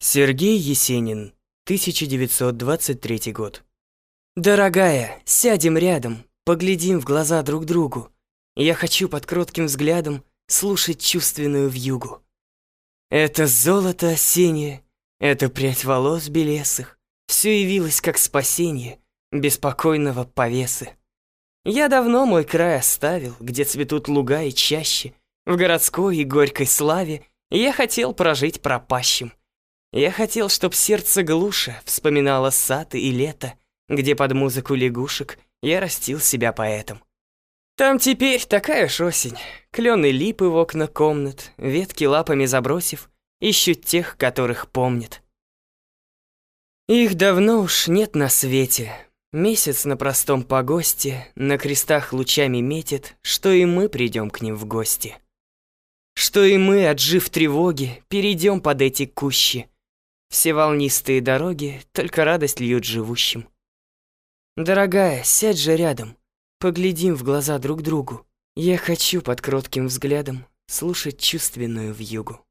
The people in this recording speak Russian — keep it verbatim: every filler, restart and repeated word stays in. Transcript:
Сергей Есенин, тысяча девятьсот двадцать третий год. Дорогая, сядем рядом, поглядим в глаза друг другу. Я хочу под кротким взглядом слушать чувственную вьюгу. Это золото осеннее, это прядь волос белесых, все явилось как спасение беспокойного повесы. Я давно мой край оставил, где цветут луга и чащи. В городской и горькой славе я хотел прожить пропащим. Я хотел, чтоб сердце глуше вспоминало сад и лето, где под музыку лягушек я растил себя поэтом. Там теперь такая ж осень, клены липы в окна комнат, ветки лапами забросив, ищут тех, которых помнят. Их давно уж нет на свете, месяц на простом погосте на крестах лучами метит, что и мы придем к ним в гости. Что и мы, отжив тревоги, перейдем под эти кущи. Все волнистые дороги только радость льют живущим. Дорогая, сядь же рядом, поглядим в глаза друг другу. Я хочу под кротким взглядом слушать чувственную вьюгу.